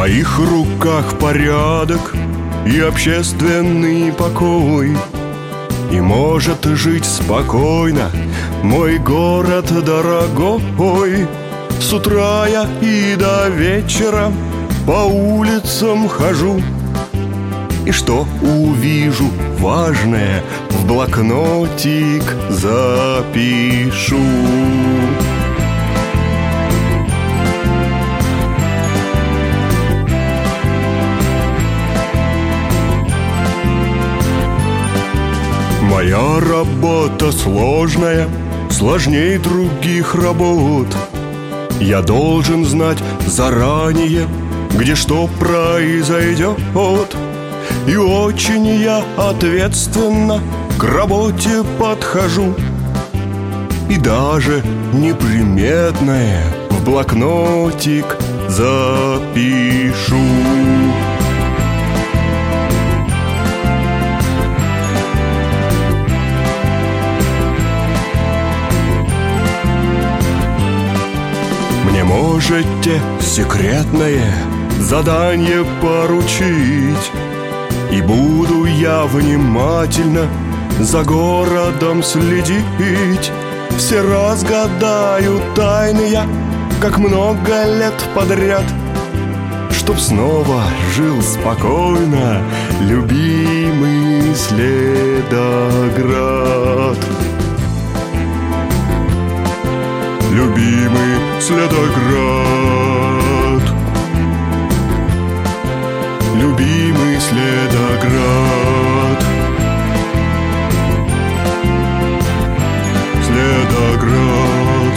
моих руках порядок и общественный покой, и может жить спокойно мой город дорогой. С утра я и до вечера по улицам хожу, и что увижу важное, в блокнотик запишу. Моя работа сложная, сложней других работ. Я должен знать заранее, где что произойдет. И очень я ответственно к работе подхожу, и даже неприметное в блокнотик запишу. Мне можете секретное задание поручить, и буду я внимательно за городом следить. Все разгадаю тайны я, как много лет подряд, чтоб снова жил спокойно любимый Следоград. Любимый Следоград, любимый Следоград, Следоград,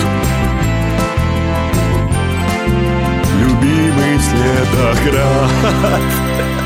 любимый Следоград.